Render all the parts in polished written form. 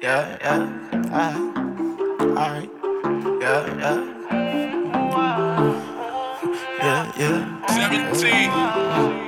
yeah, yeah, alright, yeah, yeah. 17.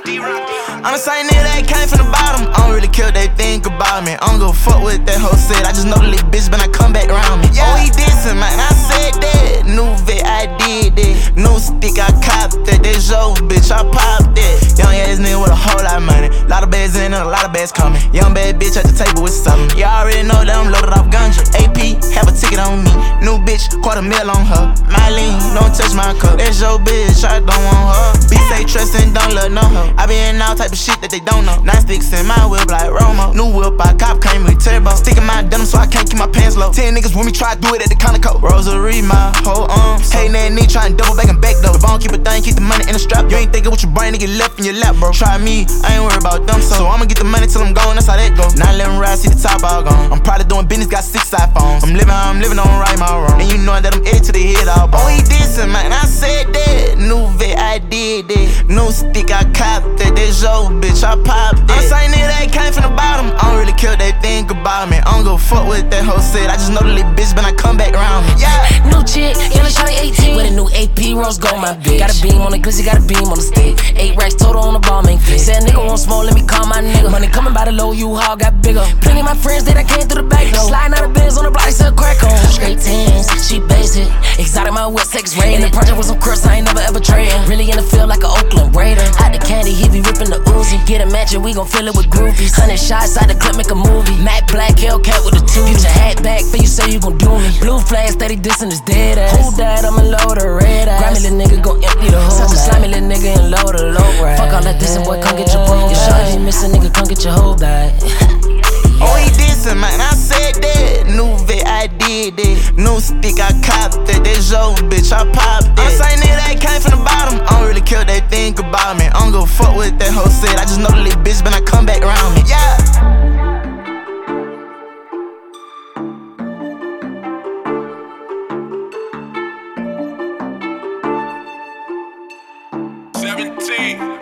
I'm the same nigga that came from the bottom. I don't really care what they think about me. I don't give a fuck what that hoe said. I just know the little bitch better come back around me. Oh, he dissing, man. I said that. New vet, I did that. New stick, I copped that. That Joe, bitch, I popped that. Young ass nigga with a whole lot of money. Lot of bads in and a lot of bads coming. Young bad bitch at the table with something. Y'all already know that I'm loaded off ganja. AP, have a ticket on me. New bitch, $250,000 on her. My lean, don't touch my cup. That's your bitch, I don't want her. B say trust and don't love no hoe. I be in all type of shit that they don't know. 9 sticks in my whip like Romo. New whip, I cop came with turbo. Sticking my denim so I can't keep my pants low. 10 niggas with me try to do it at the Conoco. Rosary, my whole arm. Hating that knee, trying to double back and back though. If I don't keep a thing, keep the money in the strap. You ain't thinking with your brain, nigga left in your lap, bro. Try me, I ain't worried about them, so I'ma get the money till I'm gone, that's how that go. Now let them ride, see the top all gone. I'm probably doing business, got 6 iPhones. I'm living how I'm living, don't right my wrong. And you know that I'm edge to the head all bone. Oh, he dissing, man, I said that. New vet, I did that. New stick, I copped that. That Joe, bitch, I popped that. I'm the same nigga that came from the bottom. I don't really care what they think about me. I don't give a fuck what that hoe said. I just know the little bitch better come back around me. Yeah. New chick, yellow shawty 18 with a new AP rose gold, my bitch. Got a beam on the glizzy, got a beam on the stick. 8 racks total on the ball, main fit. Said nigga want smoke, let me call my nigga. Money coming by the low, U-Haul got bigger. Plenty of my friends that I came through the back door. Sliding out of Benz on the block, they sell crack on. Straight tens, she basic. Exotic, my West Texas rain. In the project with some crust, I ain't never ever trading. Really in the field like an Oakland Raider. Out the candy, he be ripping the Uzi. Get a match and we gon' fill it with groupies. 100 shots out the clip, make a movie. Matte Black, Hellcat with a two. Get your hat back, for you say you gon' do me. Blue flag, steady dissing his dead ass. Who that? I'ma load a red ass. Grimy little nigga gon' empty the whole. Such a slimy little nigga and load a low ride. Fuck all that dissing, boy, come get your bro. Your shawty missing, nigga, come get your whole bag. Oh, he dissing, man, I said that. New vet, I did that. New stick, I copped that. That Joe, bitch, I popped that. I'm the same nigga that came from the bottom. I don't really care what they think about me. I don't give a fuck what that hoe said. I just know the little bitch better come back around me. Yeah. Seventeen.